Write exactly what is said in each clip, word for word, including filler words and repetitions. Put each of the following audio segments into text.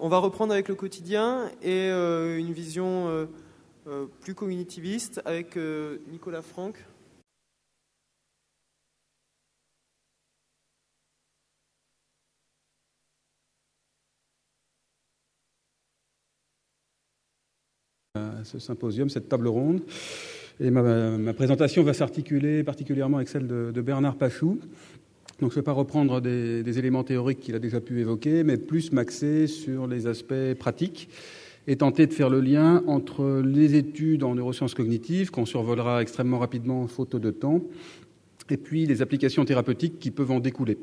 On va reprendre avec le quotidien et euh, une vision euh, euh, plus cognitiviste avec euh, Nicolas Franck. Ce symposium, cette table ronde. Et ma, ma présentation va s'articuler particulièrement avec celle de, de Bernard Pachou. Donc je ne vais pas reprendre des, des éléments théoriques qu'il a déjà pu évoquer, mais plus m'axer sur les aspects pratiques et tenter de faire le lien entre les études en neurosciences cognitives, qu'on survolera extrêmement rapidement faute de temps, et puis les applications thérapeutiques qui peuvent en découler.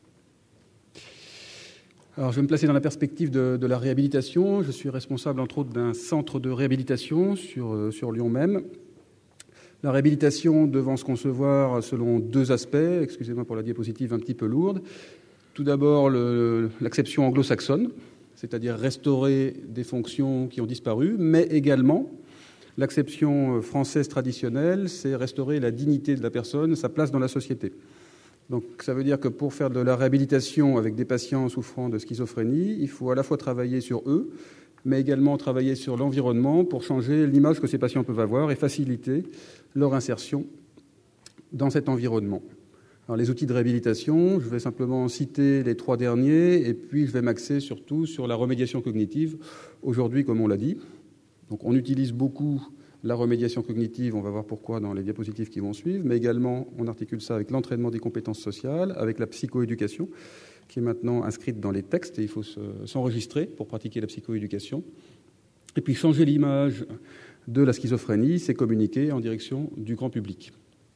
Alors, je vais me placer dans la perspective de, de la réhabilitation. Je suis responsable, entre autres, d'un centre de réhabilitation sur, euh, sur Lyon même. La réhabilitation devant se concevoir selon deux aspects. Excusez-moi pour la diapositive un petit peu lourde. Tout d'abord, le, l'acception anglo-saxonne, c'est-à-dire restaurer des fonctions qui ont disparu, mais également l'acception française traditionnelle, c'est restaurer la dignité de la personne, sa place dans la société. Donc, ça veut dire que pour faire de la réhabilitation avec des patients souffrant de schizophrénie, il faut à la fois travailler sur eux, mais également travailler sur l'environnement pour changer l'image que ces patients peuvent avoir et faciliter leur insertion dans cet environnement. Alors, les outils de réhabilitation, je vais simplement citer les trois derniers, et puis je vais m'axer surtout sur la remédiation cognitive, aujourd'hui, comme on l'a dit. Donc, on utilise beaucoup la remédiation cognitive, on va voir pourquoi dans les diapositives qui vont suivre, mais également on articule ça avec l'entraînement des compétences sociales, avec la psychoéducation, qui est maintenant inscrite dans les textes, et il faut se, s'enregistrer pour pratiquer la psychoéducation. Et puis changer l'image de la schizophrénie, c'est communiquer en direction du grand public.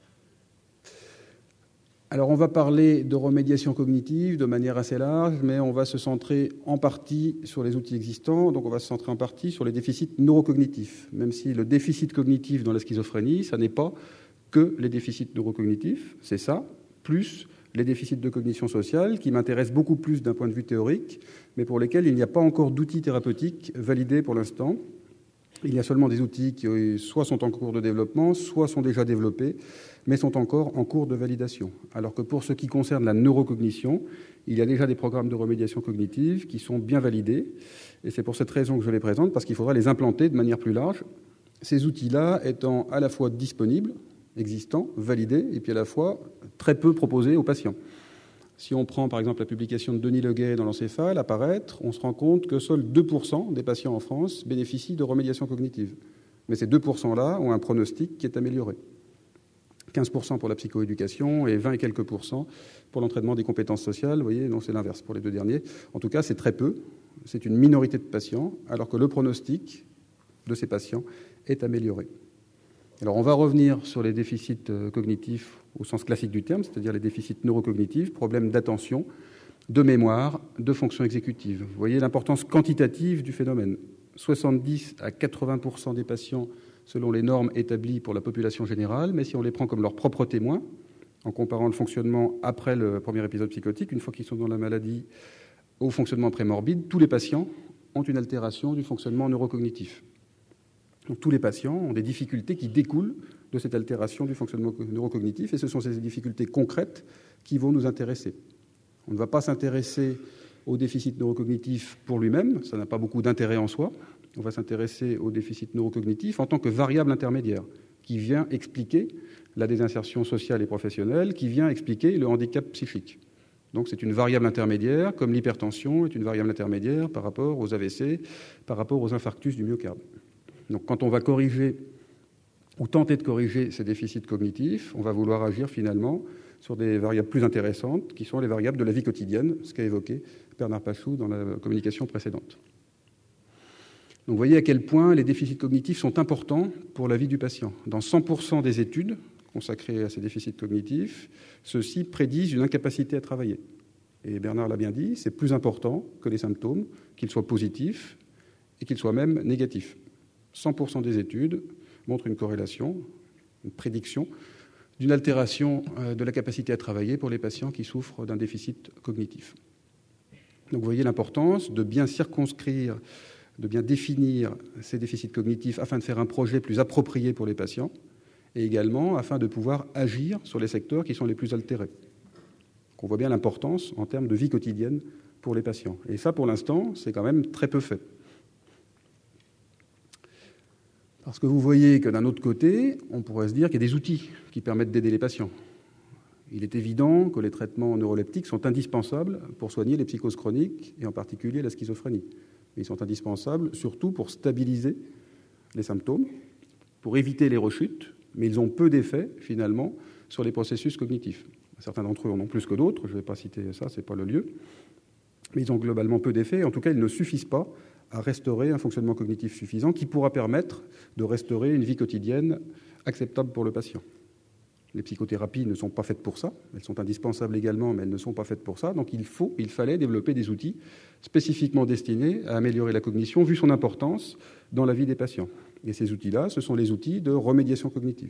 Alors, on va parler de remédiation cognitive de manière assez large, mais on va se centrer en partie sur les outils existants, donc on va se centrer en partie sur les déficits neurocognitifs, même si le déficit cognitif dans la schizophrénie, ça n'est pas que les déficits neurocognitifs, c'est ça, plus les déficits de cognition sociale, qui m'intéressent beaucoup plus d'un point de vue théorique, mais pour lesquels il n'y a pas encore d'outils thérapeutiques validés pour l'instant. Il y a seulement des outils qui soit sont en cours de développement, soit sont déjà développés, mais sont encore en cours de validation. Alors que pour ce qui concerne la neurocognition, il y a déjà des programmes de remédiation cognitive qui sont bien validés. Et c'est pour cette raison que je les présente, parce qu'il faudra les implanter de manière plus large. Ces outils-là étant à la fois disponibles, existants, validés, et puis à la fois très peu proposés aux patients. Si on prend par exemple la publication de Denis Leguet dans l'encéphale, apparaître, on se rend compte que seuls deux pour cent des patients en France bénéficient de remédiation cognitive. Mais ces deux pour cent-là ont un pronostic qui est amélioré. quinze pour cent pour la psychoéducation et vingt et quelques pourcents pour l'entraînement des compétences sociales. Vous voyez, non, c'est l'inverse pour les deux derniers. En tout cas, c'est très peu. C'est une minorité de patients, alors que le pronostic de ces patients est amélioré. Alors, on va revenir sur les déficits cognitifs au sens classique du terme, c'est-à-dire les déficits neurocognitifs, problèmes d'attention, de mémoire, de fonction exécutive. Vous voyez l'importance quantitative du phénomène. soixante-dix à quatre-vingts pour cent des patients selon les normes établies pour la population générale, mais si on les prend comme leurs propres témoins, en comparant le fonctionnement après le premier épisode psychotique, une fois qu'ils sont dans la maladie, au fonctionnement prémorbide, tous les patients ont une altération du fonctionnement neurocognitif. Donc, tous les patients ont des difficultés qui découlent de cette altération du fonctionnement neurocognitif, et ce sont ces difficultés concrètes qui vont nous intéresser. On ne va pas s'intéresser au déficit neurocognitif pour lui-même, ça n'a pas beaucoup d'intérêt en soi. On va s'intéresser au déficit neurocognitif en tant que variable intermédiaire, qui vient expliquer la désinsertion sociale et professionnelle, qui vient expliquer le handicap psychique. Donc c'est une variable intermédiaire, comme l'hypertension est une variable intermédiaire par rapport aux A V C, par rapport aux infarctus du myocarde. Donc quand on va corriger ou tenter de corriger ces déficits cognitifs, on va vouloir agir finalement sur des variables plus intéressantes, qui sont les variables de la vie quotidienne, ce qu'a évoqué Bernard Pachou dans la communication précédente. Donc vous voyez à quel point les déficits cognitifs sont importants pour la vie du patient. Dans cent pour cent des études consacrées à ces déficits cognitifs, ceux-ci prédisent une incapacité à travailler. Et Bernard l'a bien dit, c'est plus important que les symptômes, qu'ils soient positifs et qu'ils soient même négatifs. cent pour cent des études montrent une corrélation, une prédiction d'une altération de la capacité à travailler pour les patients qui souffrent d'un déficit cognitif. Donc vous voyez l'importance de bien circonscrire, de bien définir ces déficits cognitifs afin de faire un projet plus approprié pour les patients et également afin de pouvoir agir sur les secteurs qui sont les plus altérés. Donc on voit bien l'importance en termes de vie quotidienne pour les patients. Et ça, pour l'instant, c'est quand même très peu fait. Parce que vous voyez que d'un autre côté, on pourrait se dire qu'il y a des outils qui permettent d'aider les patients. Il est évident que les traitements neuroleptiques sont indispensables pour soigner les psychoses chroniques, et en particulier la schizophrénie. Ils sont indispensables surtout pour stabiliser les symptômes, pour éviter les rechutes, mais ils ont peu d'effet, finalement, sur les processus cognitifs. Certains d'entre eux en ont plus que d'autres, je ne vais pas citer ça, ce n'est pas le lieu, mais ils ont globalement peu d'effet. En tout cas, ils ne suffisent pas à restaurer un fonctionnement cognitif suffisant qui pourra permettre de restaurer une vie quotidienne acceptable pour le patient. Les psychothérapies ne sont pas faites pour ça, elles sont indispensables également, mais elles ne sont pas faites pour ça. Donc il faut, il fallait développer des outils spécifiquement destinés à améliorer la cognition, vu son importance dans la vie des patients. Et ces outils-là, ce sont les outils de remédiation cognitive.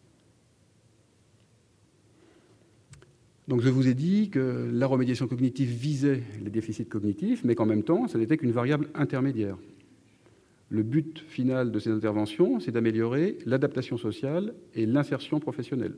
Donc je vous ai dit que la remédiation cognitive visait les déficits cognitifs, mais qu'en même temps, ça n'était qu'une variable intermédiaire. Le but final de ces interventions, c'est d'améliorer l'adaptation sociale et l'insertion professionnelle.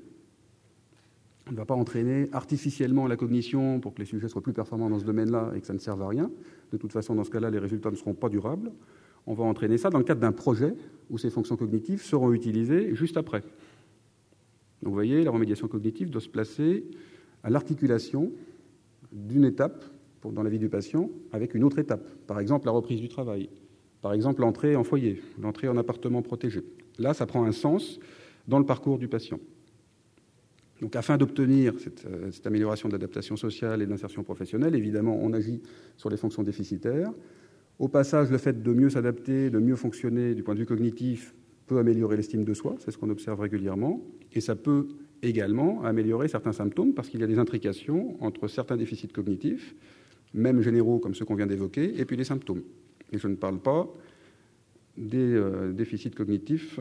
On ne va pas entraîner artificiellement la cognition pour que les sujets soient plus performants dans ce domaine-là et que ça ne serve à rien. De toute façon, dans ce cas-là, les résultats ne seront pas durables. On va entraîner ça dans le cadre d'un projet où ces fonctions cognitives seront utilisées juste après. Donc vous voyez, la remédiation cognitive doit se placer à l'articulation d'une étape dans la vie du patient avec une autre étape. Par exemple, la reprise du travail. Par exemple, l'entrée en foyer, l'entrée en appartement protégé. Là, ça prend un sens dans le parcours du patient. Donc, afin d'obtenir cette, euh, cette amélioration de l'adaptation sociale et de l'insertion professionnelle, évidemment, on agit sur les fonctions déficitaires. Au passage, le fait de mieux s'adapter, de mieux fonctionner du point de vue cognitif peut améliorer l'estime de soi, c'est ce qu'on observe régulièrement, et ça peut également améliorer certains symptômes parce qu'il y a des intrications entre certains déficits cognitifs, même généraux comme ceux qu'on vient d'évoquer, et puis les symptômes. Et je ne parle pas des euh, déficits cognitifs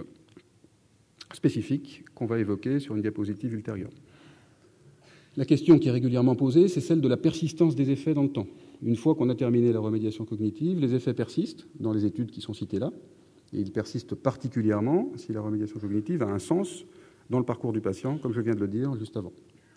spécifiques qu'on va évoquer sur une diapositive ultérieure. La question qui est régulièrement posée, c'est celle de la persistance des effets dans le temps. Une fois qu'on a terminé la remédiation cognitive, les effets persistent dans les études qui sont citées là, et ils persistent particulièrement si la remédiation cognitive a un sens dans le parcours du patient, comme je viens de le dire juste avant.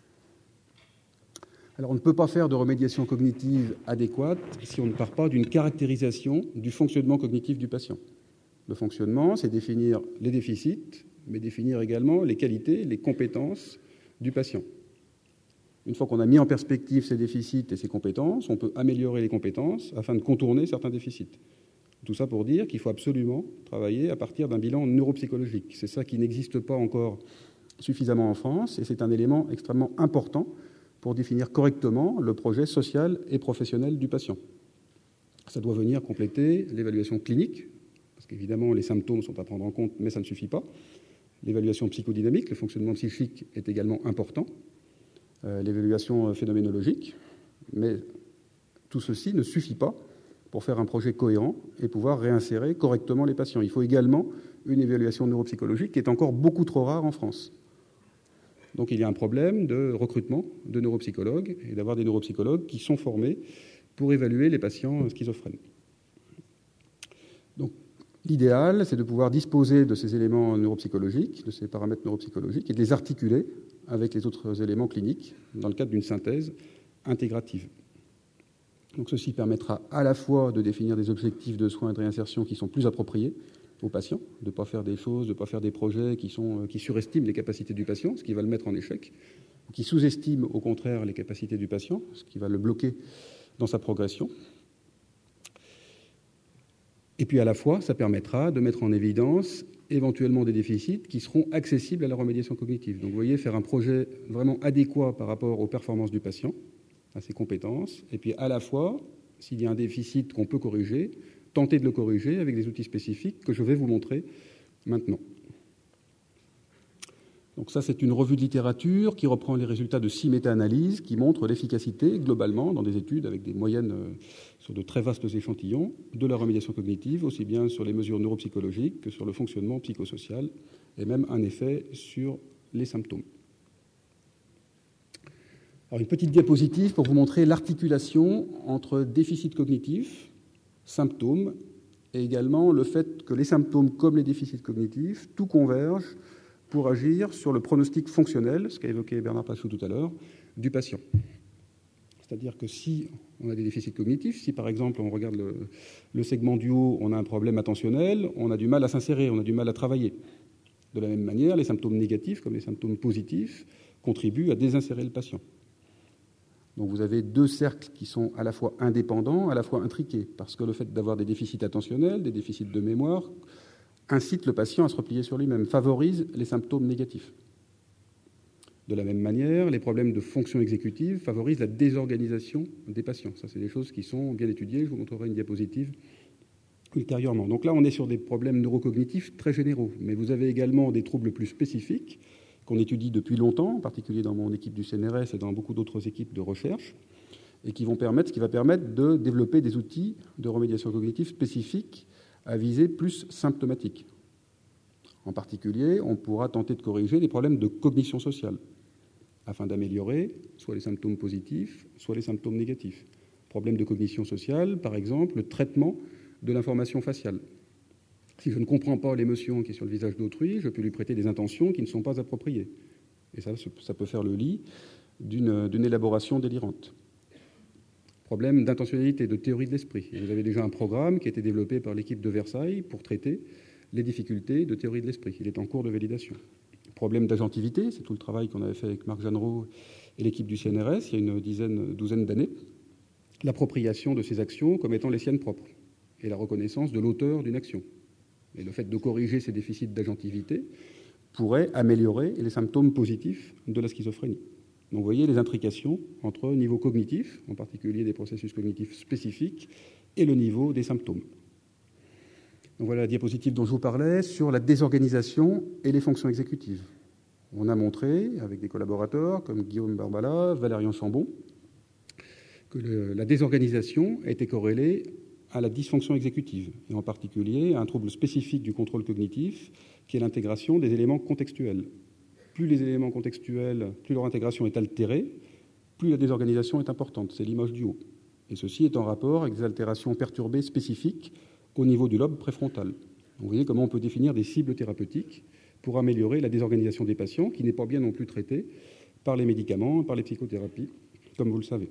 Alors, on ne peut pas faire de remédiation cognitive adéquate si on ne part pas d'une caractérisation du fonctionnement cognitif du patient. Le fonctionnement, c'est définir les déficits, mais définir également les qualités, les compétences du patient. Une fois qu'on a mis en perspective ces déficits et ces compétences, on peut améliorer les compétences afin de contourner certains déficits. Tout ça pour dire qu'il faut absolument travailler à partir d'un bilan neuropsychologique. C'est ça qui n'existe pas encore suffisamment en France, et c'est un élément extrêmement important pour définir correctement le projet social et professionnel du patient. Ça doit venir compléter l'évaluation clinique, parce qu'évidemment les symptômes sont à prendre en compte, mais ça ne suffit pas. L'évaluation psychodynamique, le fonctionnement psychique est également important. Euh, l'évaluation phénoménologique, mais tout ceci ne suffit pas pour faire un projet cohérent et pouvoir réinsérer correctement les patients. Il faut également une évaluation neuropsychologique qui est encore beaucoup trop rare en France. Donc il y a un problème de recrutement de neuropsychologues et d'avoir des neuropsychologues qui sont formés pour évaluer les patients schizophrènes. Donc l'idéal, c'est de pouvoir disposer de ces éléments neuropsychologiques, de ces paramètres neuropsychologiques, et de les articuler avec les autres éléments cliniques dans le cadre d'une synthèse intégrative. Donc ceci permettra à la fois de définir des objectifs de soins et de réinsertion qui sont plus appropriés aux patients, de ne pas faire des choses, de ne pas faire des projets qui, sont, qui surestiment les capacités du patient, ce qui va le mettre en échec, qui sous-estiment au contraire les capacités du patient, ce qui va le bloquer dans sa progression. Et puis à la fois, ça permettra de mettre en évidence éventuellement des déficits qui seront accessibles à la remédiation cognitive. Donc vous voyez, faire un projet vraiment adéquat par rapport aux performances du patient, à ses compétences, et puis à la fois, s'il y a un déficit qu'on peut corriger, tenter de le corriger avec des outils spécifiques que je vais vous montrer maintenant. Donc ça, c'est une revue de littérature qui reprend les résultats de six méta-analyses qui montrent l'efficacité, globalement, dans des études avec des moyennes euh, sur de très vastes échantillons, de la remédiation cognitive, aussi bien sur les mesures neuropsychologiques que sur le fonctionnement psychosocial, et même un effet sur les symptômes. Alors, une petite diapositive pour vous montrer l'articulation entre déficit cognitif, symptômes, et également le fait que les symptômes comme les déficits cognitifs, tout converge pour agir sur le pronostic fonctionnel, ce qu'a évoqué Bernard Passou tout à l'heure, du patient. C'est-à-dire que si on a des déficits cognitifs, si par exemple on regarde le, le segment du haut, on a un problème attentionnel, on a du mal à s'insérer, on a du mal à travailler. De la même manière, les symptômes négatifs comme les symptômes positifs contribuent à désinsérer le patient. Donc vous avez deux cercles qui sont à la fois indépendants, à la fois intriqués, parce que le fait d'avoir des déficits attentionnels, des déficits de mémoire, incite le patient à se replier sur lui-même, favorise les symptômes négatifs. De la même manière, les problèmes de fonction exécutive favorisent la désorganisation des patients. Ça, c'est des choses qui sont bien étudiées. Je vous montrerai une diapositive ultérieurement. Donc là, on est sur des problèmes neurocognitifs très généraux, mais vous avez également des troubles plus spécifiques qu'on étudie depuis longtemps, en particulier dans mon équipe du C N R S et dans beaucoup d'autres équipes de recherche, et qui vont permettre, ce qui va permettre de développer des outils de remédiation cognitive spécifiques à visée plus symptomatique. En particulier, on pourra tenter de corriger les problèmes de cognition sociale, afin d'améliorer soit les symptômes positifs, soit les symptômes négatifs. Problème de cognition sociale, par exemple, le traitement de l'information faciale. Si je ne comprends pas l'émotion qui est sur le visage d'autrui, je peux lui prêter des intentions qui ne sont pas appropriées. Et ça, ça peut faire le lit d'une, d'une élaboration délirante. Problème d'intentionnalité, de théorie de l'esprit. Et vous avez déjà un programme qui a été développé par l'équipe de Versailles pour traiter les difficultés de théorie de l'esprit. Il est en cours de validation. Problème d'agentivité, c'est tout le travail qu'on avait fait avec Marc Jeanneraud et l'équipe du C N R S il y a une dizaine, douzaine d'années. L'appropriation de ces actions comme étant les siennes propres et la reconnaissance de l'auteur d'une action. Et le fait de corriger ces déficits d'agentivité pourrait améliorer les symptômes positifs de la schizophrénie. Donc vous voyez les intrications entre niveau cognitif, en particulier des processus cognitifs spécifiques, et le niveau des symptômes. Donc voilà la diapositive dont je vous parlais sur la désorganisation et les fonctions exécutives. On a montré, avec des collaborateurs comme Guillaume Barbala, Valérian Chambon, que le, la désorganisation a été corrélée à la dysfonction exécutive, et en particulier à un trouble spécifique du contrôle cognitif, qui est l'intégration des éléments contextuels. Plus les éléments contextuels, plus leur intégration est altérée, plus la désorganisation est importante. C'est l'image du haut. Et ceci est en rapport avec des altérations perturbées spécifiques au niveau du lobe préfrontal. Vous voyez comment on peut définir des cibles thérapeutiques pour améliorer la désorganisation des patients, qui n'est pas bien non plus traitée par les médicaments, par les psychothérapies, comme vous le savez.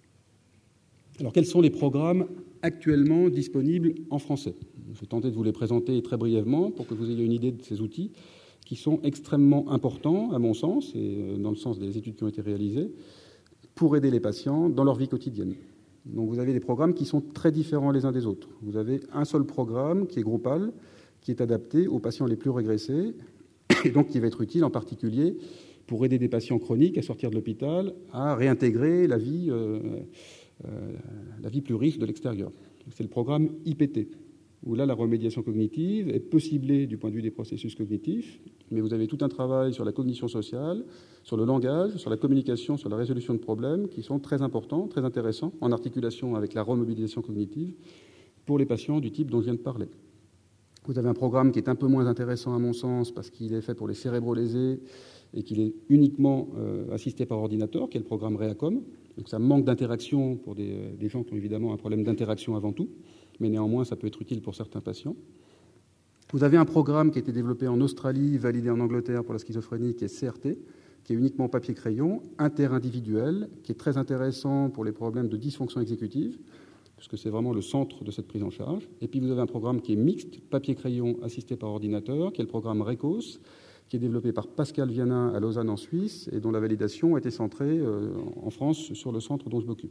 Alors, quels sont les programmes actuellement disponibles en français ? Je vais tenter de vous les présenter très brièvement pour que vous ayez une idée de ces outils qui sont extrêmement importants, à mon sens, et dans le sens des études qui ont été réalisées, pour aider les patients dans leur vie quotidienne. Donc, vous avez des programmes qui sont très différents les uns des autres. Vous avez un seul programme qui est Groupal, qui est adapté aux patients les plus régressés, et donc qui va être utile en particulier pour aider des patients chroniques à sortir de l'hôpital, à réintégrer la vie euh, Euh, la vie plus riche de l'extérieur. C'est le programme I P T, où là, la remédiation cognitive est peu ciblée du point de vue des processus cognitifs, mais vous avez tout un travail sur la cognition sociale, sur le langage, sur la communication, sur la résolution de problèmes, qui sont très importants, très intéressants, en articulation avec la remobilisation cognitive pour les patients du type dont je viens de parler. Vous avez un programme qui est un peu moins intéressant à mon sens, parce qu'il est fait pour les cérébrolésés et qu'il est uniquement euh, assisté par ordinateur, qui est le programme REACOM. Donc ça manque d'interaction pour des, des gens qui ont évidemment un problème d'interaction avant tout, mais néanmoins ça peut être utile pour certains patients. Vous avez un programme qui a été développé en Australie, validé en Angleterre pour la schizophrénie, qui est C R T, qui est uniquement papier-crayon, interindividuel, qui est très intéressant pour les problèmes de dysfonction exécutive, puisque c'est vraiment le centre de cette prise en charge. Et puis vous avez un programme qui est mixte, papier-crayon assisté par ordinateur, qui est le programme RECOS, qui est développé par Pascal Vianin à Lausanne en Suisse et dont la validation a été centrée euh, en France sur le centre dont je m'occupe.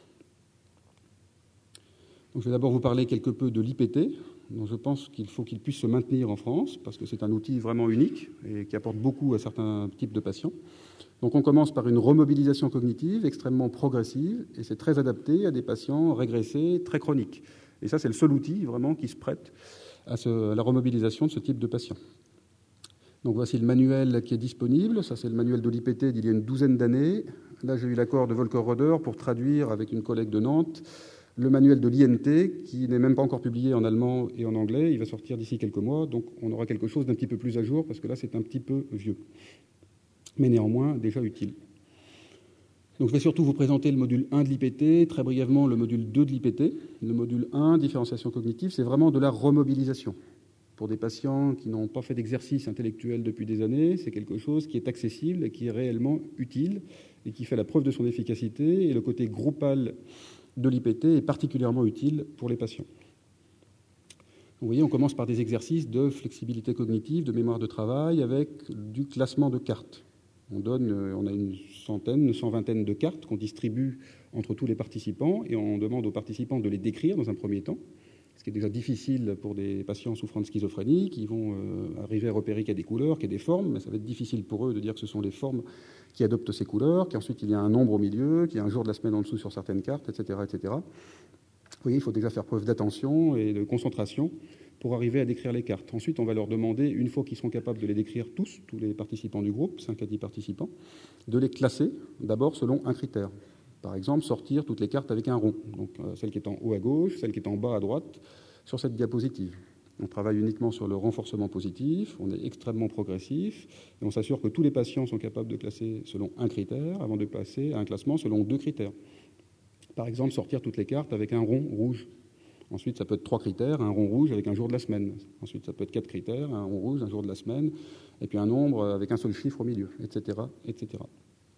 Donc, je vais d'abord vous parler quelque peu de l'I P T, dont je pense qu'il faut qu'il puisse se maintenir en France, parce que c'est un outil vraiment unique et qui apporte beaucoup à certains types de patients. Donc on commence par une remobilisation cognitive extrêmement progressive, et c'est très adapté à des patients régressés, très chroniques. Et ça, c'est le seul outil vraiment qui se prête à, ce, à la remobilisation de ce type de patients. Donc voici le manuel qui est disponible. Ça, c'est le manuel de l'I P T d'il y a une douzaine d'années. Là, j'ai eu l'accord de Volker Roeder pour traduire avec une collègue de Nantes le manuel de l'I N T, qui n'est même pas encore publié en allemand et en anglais. Il va sortir d'ici quelques mois, donc on aura quelque chose d'un petit peu plus à jour, parce que là, c'est un petit peu vieux, mais néanmoins déjà utile. Donc je vais surtout vous présenter le module un de l'I P T, très brièvement le module deux de l'I P T. Le module un, différenciation cognitive, c'est vraiment de la remobilisation. Pour des patients qui n'ont pas fait d'exercice intellectuel depuis des années, c'est quelque chose qui est accessible et qui est réellement utile et qui fait la preuve de son efficacité. Et le côté groupal de l'I P T est particulièrement utile pour les patients. Vous voyez, on commence par des exercices de flexibilité cognitive, de mémoire de travail, avec du classement de cartes. On donne, on a une centaine, une cent vingtaine de cartes qu'on distribue entre tous les participants et on demande aux participants de les décrire dans un premier temps, ce qui est déjà difficile pour des patients souffrant de schizophrénie qui vont euh, arriver à repérer qu'il y a des couleurs, qu'il y a des formes, mais ça va être difficile pour eux de dire que ce sont les formes qui adoptent ces couleurs, qu'ensuite il y a un nombre au milieu, qu'il y a un jour de la semaine en dessous sur certaines cartes, et cetera, et cetera. Vous voyez, il faut déjà faire preuve d'attention et de concentration pour arriver à décrire les cartes. Ensuite, on va leur demander, une fois qu'ils seront capables de les décrire tous, tous les participants du groupe, cinq à dix participants, de les classer d'abord selon un critère. Par exemple, sortir toutes les cartes avec un rond. Donc, euh, celle qui est en haut à gauche, celle qui est en bas à droite, sur cette diapositive. On travaille uniquement sur le renforcement positif, on est extrêmement progressif, et on s'assure que tous les patients sont capables de classer selon un critère, avant de passer à un classement selon deux critères. Par exemple, sortir toutes les cartes avec un rond rouge. Ensuite, ça peut être trois critères, un rond rouge avec un jour de la semaine. Ensuite, ça peut être quatre critères, un rond rouge, un jour de la semaine, et puis un nombre avec un seul chiffre au milieu, et cetera, et cetera.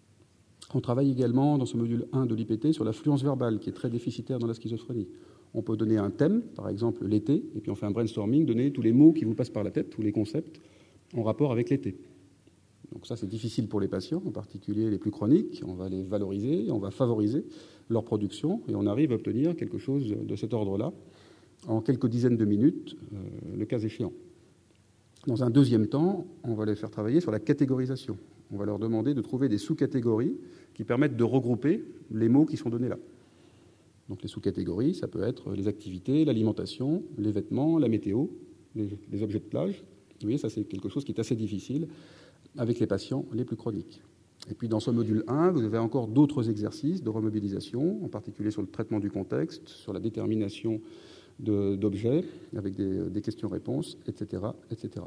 On travaille également dans ce module un de l'I P T sur la fluence verbale, qui est très déficitaire dans la schizophrénie. On peut donner un thème, par exemple l'été, et puis on fait un brainstorming, donner tous les mots qui vous passent par la tête, tous les concepts, en rapport avec l'été. Donc ça, c'est difficile pour les patients, en particulier les plus chroniques. On va les valoriser, on va favoriser leur production, et on arrive à obtenir quelque chose de cet ordre-là en quelques dizaines de minutes, euh, le cas échéant. Dans un deuxième temps, on va les faire travailler sur la catégorisation. On va leur demander de trouver des sous-catégories qui permettent de regrouper les mots qui sont donnés là. Donc les sous-catégories, ça peut être les activités, l'alimentation, les vêtements, la météo, les, les objets de plage. Vous voyez, ça c'est quelque chose qui est assez difficile avec les patients les plus chroniques. Et puis dans ce module un, vous avez encore d'autres exercices de remobilisation, en particulier sur le traitement du contexte, sur la détermination de, d'objets, avec des, des questions-réponses, et cetera, et cetera.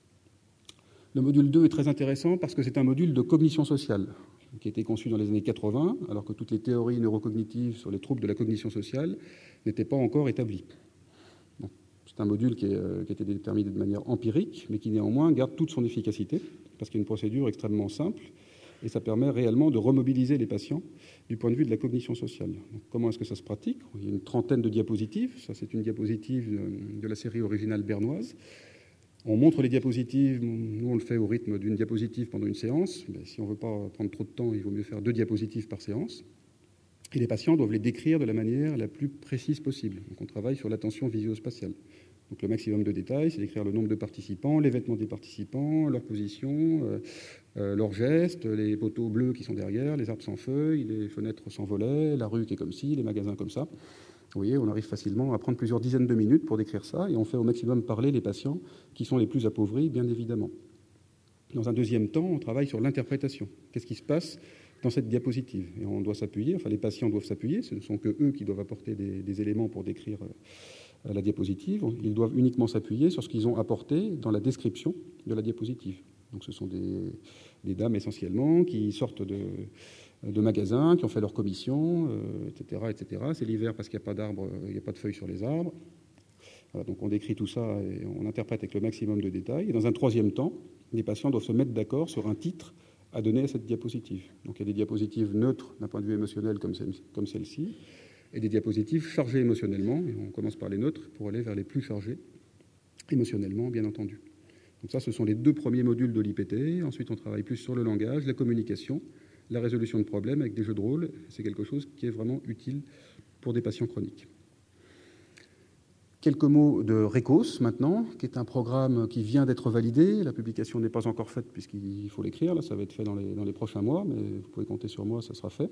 Le module deux est très intéressant parce que c'est un module de cognition sociale qui a été conçu dans les années quatre-vingts, alors que toutes les théories neurocognitives sur les troubles de la cognition sociale n'étaient pas encore établies. Bon, c'est un module qui, est, qui a été déterminé de manière empirique, mais qui néanmoins garde toute son efficacité, parce qu'il y a une procédure extrêmement simple, et ça permet réellement de remobiliser les patients du point de vue de la cognition sociale. Donc, comment est-ce que ça se pratique ? Il y a une trentaine de diapositives. Ça, c'est une diapositive de la série originale bernoise. On montre les diapositives, nous on le fait au rythme d'une diapositive pendant une séance. Mais si on ne veut pas prendre trop de temps, il vaut mieux faire deux diapositives par séance. Et les patients doivent les décrire de la manière la plus précise possible. Donc on travaille sur l'attention visio-spatiale. Donc le maximum de détails, c'est d'écrire le nombre de participants, les vêtements des participants, leur position, euh, euh, leurs gestes, les poteaux bleus qui sont derrière, les arbres sans feuilles, les fenêtres sans volets, la rue qui est comme ci, les magasins comme ça. Vous voyez, on arrive facilement à prendre plusieurs dizaines de minutes pour décrire ça, et on fait au maximum parler les patients qui sont les plus appauvris, bien évidemment. Dans un deuxième temps, on travaille sur l'interprétation. Qu'est-ce qui se passe dans cette diapositive ? Et on doit s'appuyer, enfin les patients doivent s'appuyer, ce ne sont que eux qui doivent apporter des, des éléments pour décrire euh, la diapositive. Ils doivent uniquement s'appuyer sur ce qu'ils ont apporté dans la description de la diapositive. Donc ce sont des, des dames essentiellement qui sortent de... de magasins, qui ont fait leur commission, euh, et cetera, et cetera. C'est l'hiver parce qu'il n'y a pas d'arbres, il n'y a pas de feuilles sur les arbres. Voilà, donc on décrit tout ça et on interprète avec le maximum de détails. Et dans un troisième temps, les patients doivent se mettre d'accord sur un titre à donner à cette diapositive. Donc il y a des diapositives neutres d'un point de vue émotionnel comme, celle, comme celle-ci, et des diapositives chargées émotionnellement. Et on commence par les neutres pour aller vers les plus chargées émotionnellement, bien entendu. Donc ça, ce sont les deux premiers modules de l'I P T. Ensuite, on travaille plus sur le langage, la communication, la résolution de problèmes avec des jeux de rôle. C'est quelque chose qui est vraiment utile pour des patients chroniques. Quelques mots de RECOS maintenant, qui est un programme qui vient d'être validé. La publication n'est pas encore faite puisqu'il faut l'écrire. Là, ça va être fait dans les, dans les prochains mois, mais vous pouvez compter sur moi, ça sera fait.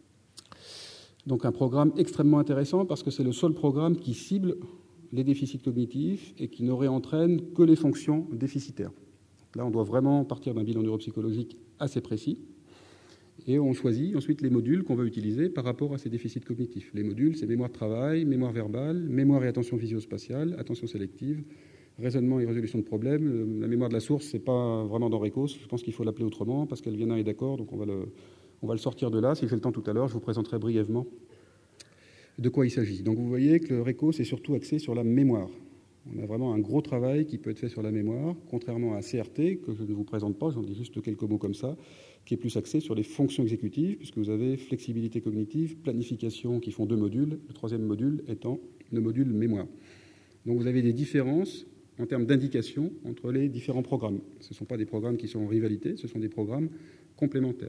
Donc un programme extrêmement intéressant parce que c'est le seul programme qui cible les déficits cognitifs et qui ne réentraîne que les fonctions déficitaires. Donc là, on doit vraiment partir d'un bilan neuropsychologique assez précis. Et on choisit ensuite les modules qu'on va utiliser par rapport à ces déficits cognitifs. Les modules, c'est mémoire de travail, mémoire verbale, mémoire et attention visio-spatiale, attention sélective, raisonnement et résolution de problèmes. La mémoire de la source, c'est pas vraiment dans RECOS. Je pense qu'il faut l'appeler autrement. Pascal Viennin est d'accord, donc on va, le, on va le sortir de là. Si j'ai le temps tout à l'heure, je vous présenterai brièvement de quoi il s'agit. Donc vous voyez que le RECOS est surtout axé sur la mémoire. On a vraiment un gros travail qui peut être fait sur la mémoire, contrairement à C R T, que je ne vous présente pas, j'en dis juste quelques mots comme ça, qui est plus axé sur les fonctions exécutives, puisque vous avez flexibilité cognitive, planification, qui font deux modules, le troisième module étant le module mémoire. Donc vous avez des différences en termes d'indication entre les différents programmes. Ce ne sont pas des programmes qui sont en rivalité, ce sont des programmes complémentaires.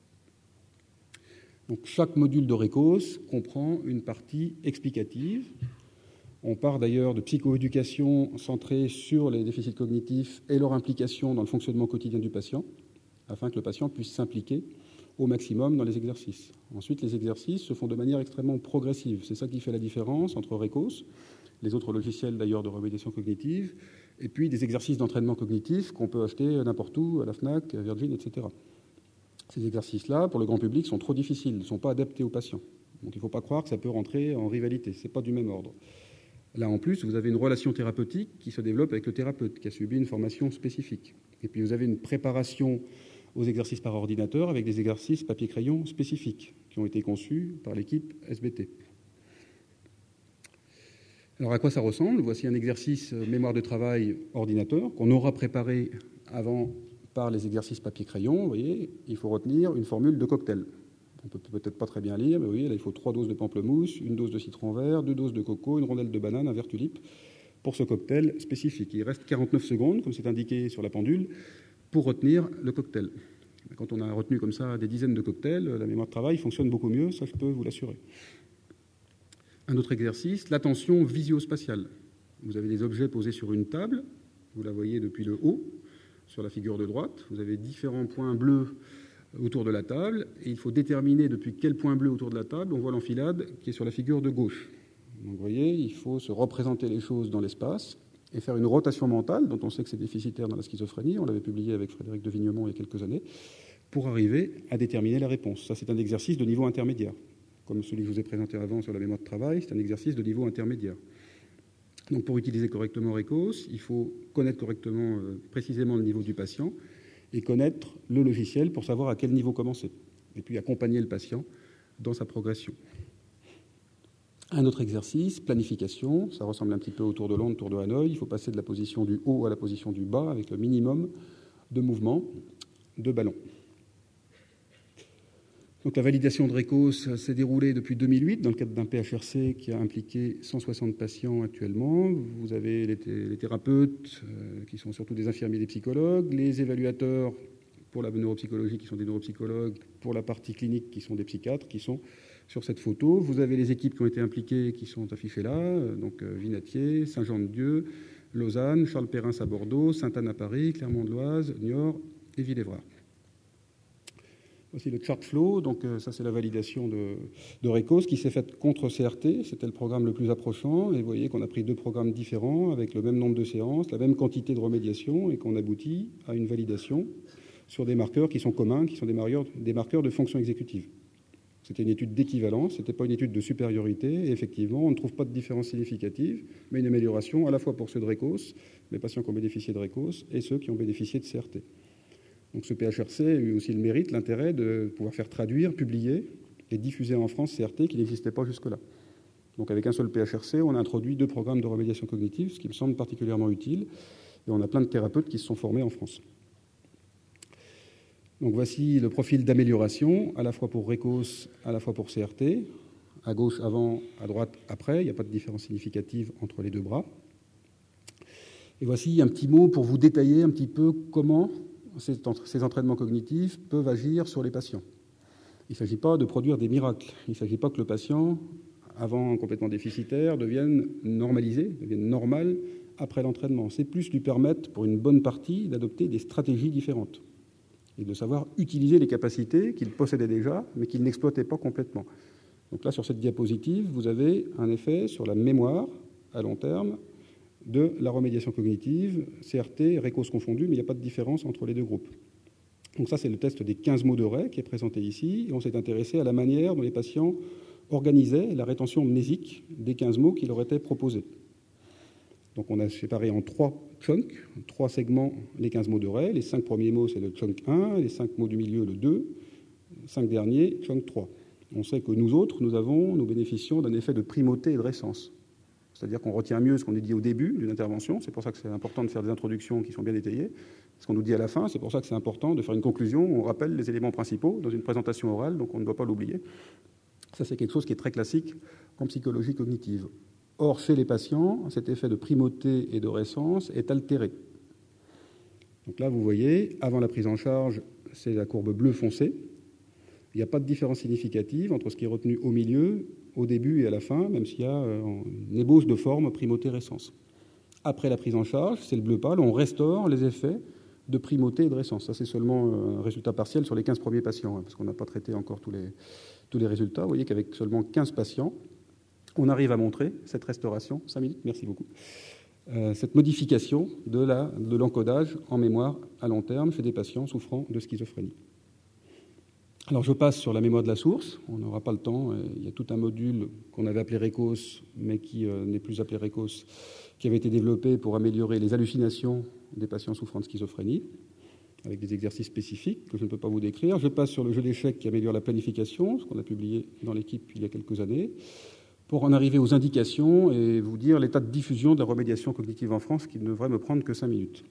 Donc chaque module de RECOS comprend une partie explicative. On part d'ailleurs de psychoéducation centrée sur les déficits cognitifs et leur implication dans le fonctionnement quotidien du patient, afin que le patient puisse s'impliquer au maximum dans les exercices. Ensuite, les exercices se font de manière extrêmement progressive. C'est ça qui fait la différence entre RECOS, les autres logiciels d'ailleurs de remédiation cognitive, et puis des exercices d'entraînement cognitif qu'on peut acheter n'importe où, à la FNAC, à Virgin, et cetera. Ces exercices-là, pour le grand public, sont trop difficiles, ne sont pas adaptés aux patients. Donc il ne faut pas croire que ça peut rentrer en rivalité, ce n'est pas du même ordre. Là, en plus, vous avez une relation thérapeutique qui se développe avec le thérapeute, qui a subi une formation spécifique. Et puis, vous avez une préparation aux exercices par ordinateur avec des exercices papier-crayon spécifiques qui ont été conçus par l'équipe S B T. Alors, à quoi ça ressemble? Voici un exercice mémoire de travail ordinateur qu'on aura préparé avant par les exercices papier-crayon. Vous voyez, il faut retenir une formule de cocktail. On peut peut-être pas très bien lire, mais vous voyez, là, il faut trois doses de pamplemousse, une dose de citron vert, deux doses de coco, une rondelle de banane, un verre tulipe, pour ce cocktail spécifique. Il reste quarante-neuf secondes, comme c'est indiqué sur la pendule, pour retenir le cocktail. Quand on a retenu comme ça des dizaines de cocktails, la mémoire de travail fonctionne beaucoup mieux, ça je peux vous l'assurer. Un autre exercice, l'attention visio-spatiale. Vous avez des objets posés sur une table, vous la voyez depuis le haut, sur la figure de droite. Vous avez différents points bleus autour de la table, et il faut déterminer depuis quel point bleu autour de la table on voit l'enfilade qui est sur la figure de gauche. Donc vous voyez, il faut se représenter les choses dans l'espace et faire une rotation mentale, dont on sait que c'est déficitaire dans la schizophrénie, on l'avait publié avec Frédéric de Vignemont il y a quelques années, pour arriver à déterminer la réponse. Ça, c'est un exercice de niveau intermédiaire. Comme celui que je vous ai présenté avant sur la mémoire de travail, c'est un exercice de niveau intermédiaire. Donc pour utiliser correctement RECOS, il faut connaître correctement, euh, précisément le niveau du patient, et connaître le logiciel pour savoir à quel niveau commencer, et puis accompagner le patient dans sa progression. Un autre exercice, planification, ça ressemble un petit peu au tour de Londres, tour de Hanoï, il faut passer de la position du haut à la position du bas avec le minimum de mouvement de ballon. Donc la validation de RECOS s'est déroulée depuis deux mille huit dans le cadre d'un P H R C qui a impliqué cent soixante patients actuellement. Vous avez les, thé- les thérapeutes euh, qui sont surtout des infirmiers et des psychologues, les évaluateurs pour la neuropsychologie qui sont des neuropsychologues, pour la partie clinique qui sont des psychiatres qui sont sur cette photo. Vous avez les équipes qui ont été impliquées qui sont affichées là, euh, donc euh, Vinatier, Saint-Jean-de-Dieu, Lausanne, Charles Perrin à Bordeaux, Sainte-Anne à Paris, Clermont-de-Loise, Niort et Villévrard. Voici le chart flow, donc euh, ça c'est la validation de, de RECOS qui s'est faite contre C R T, c'était le programme le plus approchant, et vous voyez qu'on a pris deux programmes différents avec le même nombre de séances, la même quantité de remédiation, et qu'on aboutit à une validation sur des marqueurs qui sont communs, qui sont des marqueurs, des marqueurs de fonction exécutive. C'était une étude d'équivalence, ce n'était pas une étude de supériorité, et effectivement on ne trouve pas de différence significative, mais une amélioration à la fois pour ceux de RECOS, les patients qui ont bénéficié de RECOS, et ceux qui ont bénéficié de C R T. Donc ce P H R C a eu aussi le mérite, l'intérêt de pouvoir faire traduire, publier et diffuser en France C R T qui n'existait pas jusque-là. Donc avec un seul P H R C, on a introduit deux programmes de remédiation cognitive, ce qui me semble particulièrement utile. Et on a plein de thérapeutes qui se sont formés en France. Donc voici le profil d'amélioration, à la fois pour RECOS, à la fois pour C R T. À gauche avant, à droite après, il n'y a pas de différence significative entre les deux bras. Et voici un petit mot pour vous détailler un petit peu comment ces entraînements cognitifs peuvent agir sur les patients. Il ne s'agit pas de produire des miracles. Il ne s'agit pas que le patient, avant complètement déficitaire, devienne normalisé, devienne normal après l'entraînement. C'est plus lui permettre, pour une bonne partie, d'adopter des stratégies différentes et de savoir utiliser les capacités qu'il possédait déjà, mais qu'il n'exploitait pas complètement. Donc là, sur cette diapositive, vous avez un effet sur la mémoire à long terme de la remédiation cognitive, C R T, RECOS confondus, mais il n'y a pas de différence entre les deux groupes. Donc ça, c'est le test des quinze mots de R E qui est présenté ici. Et on s'est intéressé à la manière dont les patients organisaient la rétention mnésique des quinze mots qui leur étaient proposés. Donc on a séparé en trois chunks, trois segments, les quinze mots de R E. Les cinq premiers mots, c'est le chunk un, les cinq mots du milieu, le deux, cinq derniers, chunk trois. On sait que nous autres, nous avons, nous bénéficions d'un effet de primauté et de récence. C'est-à-dire qu'on retient mieux ce qu'on est dit au début d'une intervention. C'est pour ça que c'est important de faire des introductions qui sont bien détaillées. Ce qu'on nous dit à la fin, c'est pour ça que c'est important de faire une conclusion où on rappelle les éléments principaux dans une présentation orale, donc on ne doit pas l'oublier. Ça, c'est quelque chose qui est très classique en psychologie cognitive. Or, chez les patients, cet effet de primauté et de récence est altéré. Donc là, vous voyez, avant la prise en charge, c'est la courbe bleue foncée. Il n'y a pas de différence significative entre ce qui est retenu au milieu, au début et à la fin, même s'il y a une ébauche de forme primauté-récence. Après la prise en charge, c'est le bleu pâle, on restaure les effets de primauté et de récence. Ça, c'est seulement un résultat partiel sur les quinze premiers patients, hein, parce qu'on n'a pas traité encore tous les, tous les résultats. Vous voyez qu'avec seulement quinze patients, on arrive à montrer cette restauration. cinq minutes, merci beaucoup. Euh, cette modification de, la, de l'encodage en mémoire à long terme chez des patients souffrant de schizophrénie. Alors je passe sur la mémoire de la source, on n'aura pas le temps, il y a tout un module qu'on avait appelé RECOS, mais qui euh, n'est plus appelé RECOS, qui avait été développé pour améliorer les hallucinations des patients souffrant de schizophrénie, avec des exercices spécifiques que je ne peux pas vous décrire. Je passe sur le jeu d'échecs qui améliore la planification, ce qu'on a publié dans l'équipe il y a quelques années, pour en arriver aux indications et vous dire l'état de diffusion de la remédiation cognitive en France, qui ne devrait me prendre que cinq minutes.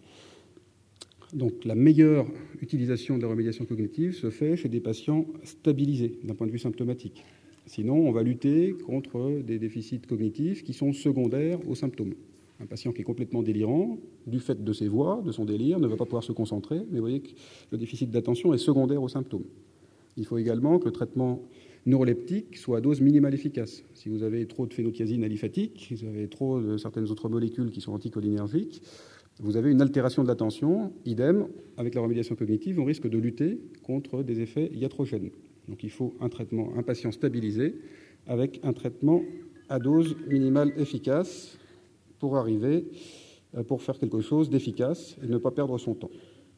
Donc la meilleure utilisation de la remédiation cognitive se fait chez des patients stabilisés d'un point de vue symptomatique. Sinon, on va lutter contre des déficits cognitifs qui sont secondaires aux symptômes. Un patient qui est complètement délirant, du fait de ses voies, de son délire, ne va pas pouvoir se concentrer, mais vous voyez que le déficit d'attention est secondaire aux symptômes. Il faut également que le traitement neuroleptique soit à dose minimale efficace. Si vous avez trop de phénotiazine aliphatique, si vous avez trop de certaines autres molécules qui sont anticholinergiques, vous avez une altération de l'attention. Idem, avec la remédiation cognitive, on risque de lutter contre des effets iatrogènes. Donc il faut un traitement, un patient stabilisé, avec un traitement à dose minimale efficace pour arriver, pour faire quelque chose d'efficace et ne pas perdre son temps.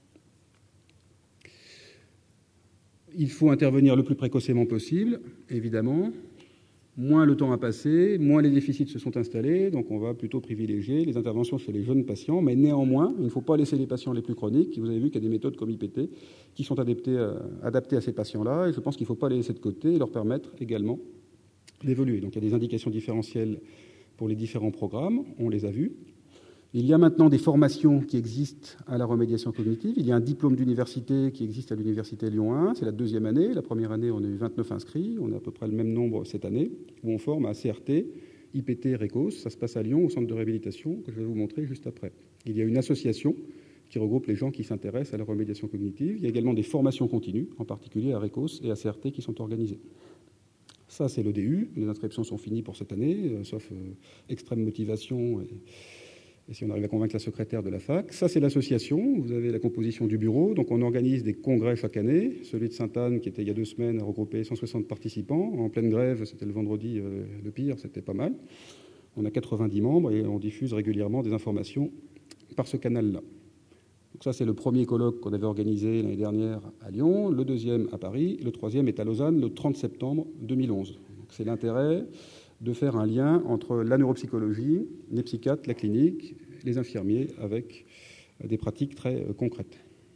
Il faut intervenir le plus précocement possible, évidemment. Moins le temps a passé, moins les déficits se sont installés, donc on va plutôt privilégier les interventions chez les jeunes patients, mais néanmoins, il ne faut pas laisser les patients les plus chroniques. Vous avez vu qu'il y a des méthodes comme I P T qui sont adaptées à, adaptées à ces patients-là, et je pense qu'il ne faut pas les laisser de côté et leur permettre également d'évoluer. Donc il y a des indications différentielles pour les différents programmes, on les a vus. Il y a maintenant des formations qui existent à la remédiation cognitive. Il y a un diplôme d'université qui existe à l'université Lyon un. C'est la deuxième année. La première année, on a eu vingt-neuf inscrits. On a à peu près le même nombre cette année, où on forme à C R T, I P T, RECOS. Ça se passe à Lyon, au centre de réhabilitation, que je vais vous montrer juste après. Il y a une association qui regroupe les gens qui s'intéressent à la remédiation cognitive. Il y a également des formations continues, en particulier à RECOS et à C R T, qui sont organisées. Ça, c'est l'E D U. Les inscriptions sont finies pour cette année, euh, sauf euh, extrême motivation et... Et si on arrive à convaincre la secrétaire de la fac, ça c'est l'association, vous avez la composition du bureau, donc on organise des congrès chaque année. Celui de Sainte-Anne, qui était il y a deux semaines, a regroupé cent soixante participants. En pleine grève, c'était le vendredi euh, le pire, c'était pas mal. On a quatre-vingt-dix membres et on diffuse régulièrement des informations par ce canal-là. Donc ça c'est le premier colloque qu'on avait organisé l'année dernière à Lyon, le deuxième à Paris, le troisième est à Lausanne le trente septembre deux mille onze. Donc c'est l'intérêt de faire un lien entre la neuropsychologie, les psychiatres, la clinique, les infirmiers, avec des pratiques très concrètes.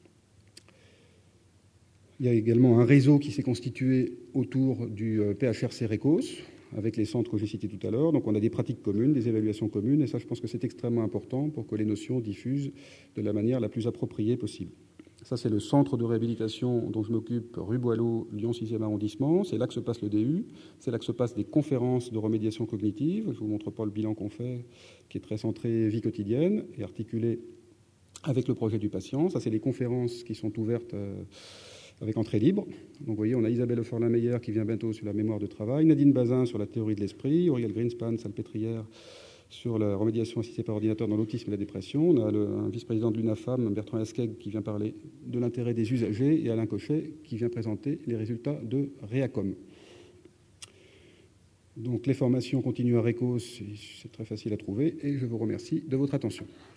Il y a également un réseau qui s'est constitué autour du P H R C RECOS, avec les centres que j'ai cités tout à l'heure. Donc on a des pratiques communes, des évaluations communes, et ça je pense que c'est extrêmement important pour que les notions diffusent de la manière la plus appropriée possible. Ça, c'est le centre de réhabilitation dont je m'occupe, rue Boileau, Lyon sixième arrondissement. C'est là que se passe le D U. C'est là que se passent des conférences de remédiation cognitive. Je ne vous montre pas le bilan qu'on fait, qui est très centré vie quotidienne et articulé avec le projet du patient. Ça, c'est les conférences qui sont ouvertes euh, avec entrée libre. Donc, vous voyez, on a Isabelle Forlin-Meyer qui vient bientôt sur la mémoire de travail, Nadine Bazin sur la théorie de l'esprit, Auriel Greenspan, salpêtrière, sur la remédiation assistée par ordinateur dans l'autisme et la dépression. On a le, un vice-président de l'UNAFAM, Bertrand Lasqueg, qui vient parler de l'intérêt des usagers, et Alain Cochet, qui vient présenter les résultats de REACOM. Donc les formations continuent à RECOS, c'est très facile à trouver, et je vous remercie de votre attention.